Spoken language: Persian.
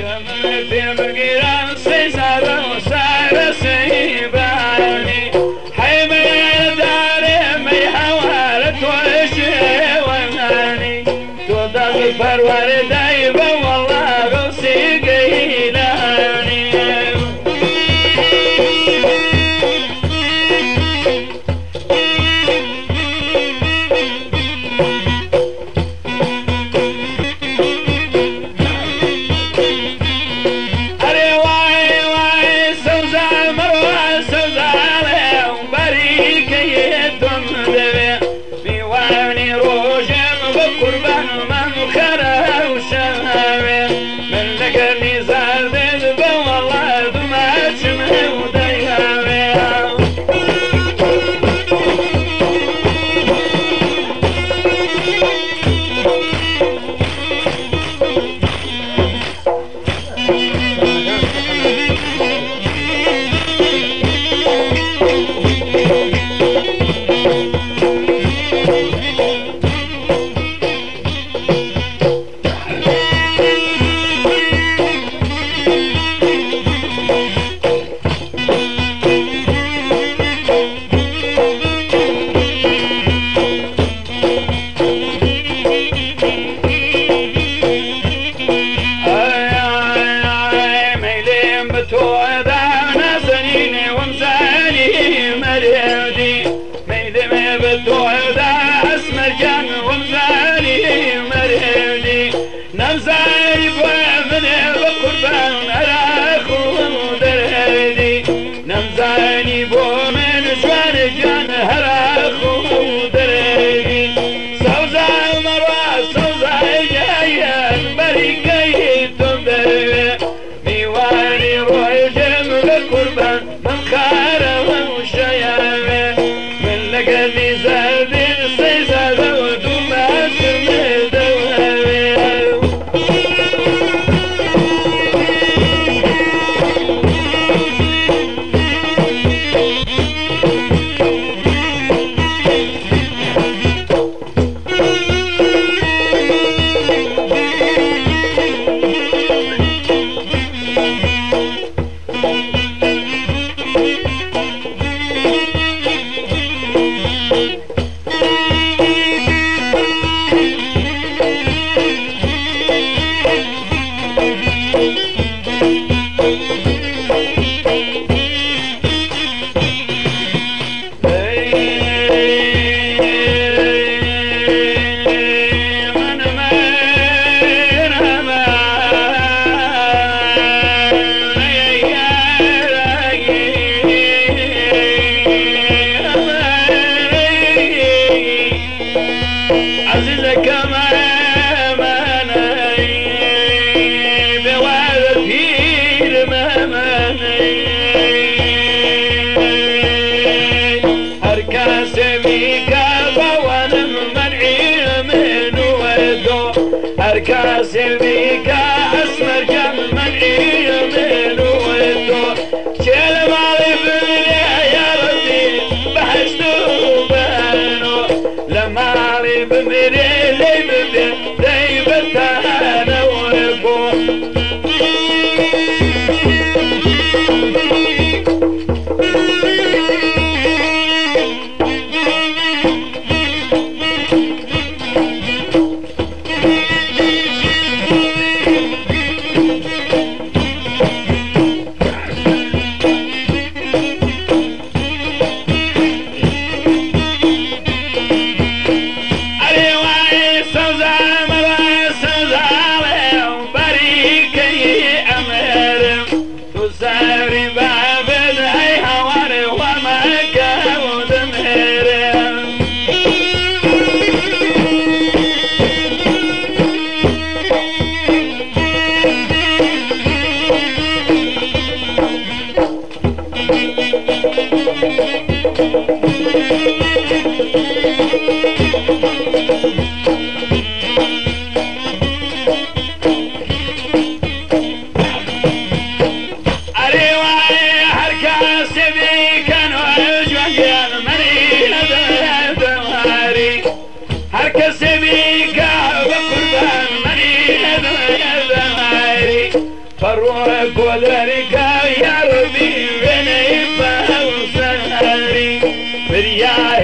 في مرقيران سيزار وسار سيباني حيمي داري مي حوالت وشي وماني توضغ فرور دايبا والله غوصي قيلاني نمزاني بو من جوان جان هراخو دريدي سوزا مروا سوزا جايان بريكي تندري ميواني روي جم بالقربان من خارة وشيامي من لقلي زادين سيزا ودو ما سمي دوامي كاسل بيك اسمر جم منعي من ودو شيل مالي بمري يا ربي بحشتو بانو لما علي بمري لي ببين دايبتانا ويبو روح قدرك يا ربي بني فوزري بريا